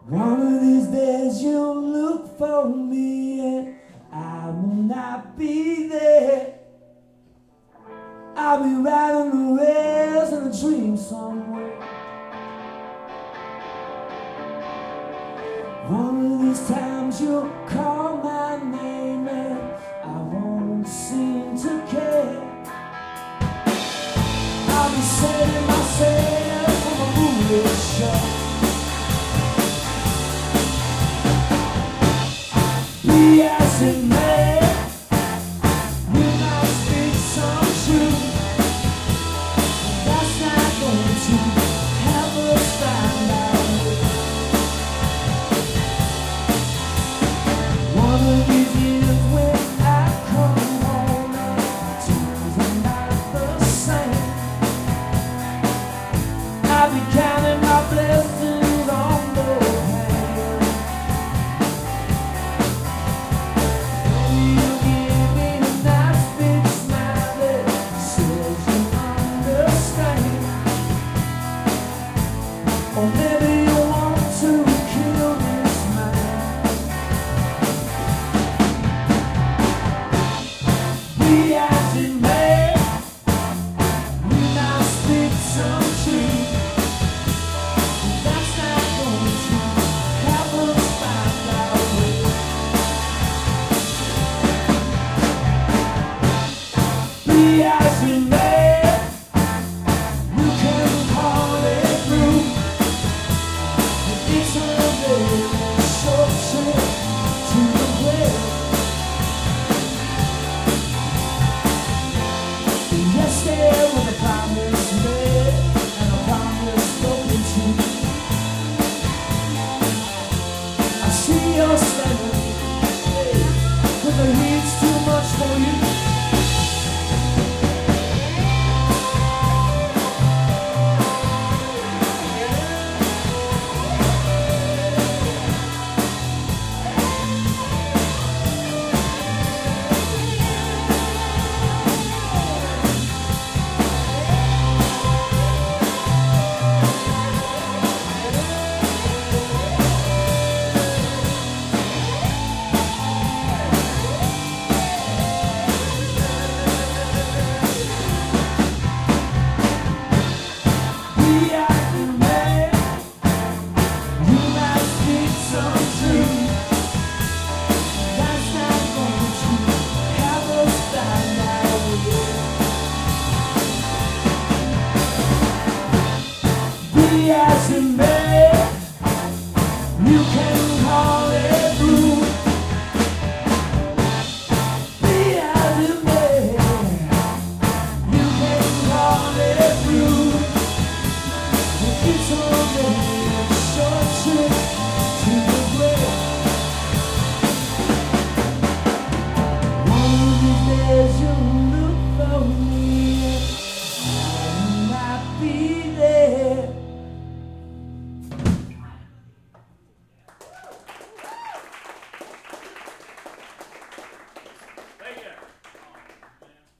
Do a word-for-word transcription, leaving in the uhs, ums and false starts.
One of these days you'll look for me and I will not be there. I'll be riding the rails in a dream somewhere. One of these times you'll call my name and I won't seem to care. I'll be setting myself on a moonlit shore. Be as it may, we might speak some truth, but that's not going to help us find our way. One of these years when I come home and things are not the same, I'll be counting my blessings on both hands. You give me a nice big smile that says you understand. Or maybe you want to kill this man. Be as it may, we might speak some truth, but that's not going to help us find our way. Be as it may, you can call it through, but it's a little short trip to the way. Yes, there was a promise made and a promise spoken to. I see you're standing, but the heat's too much for you. Be as it may, you might speak some truth, that's not going to help us find our way. Be as it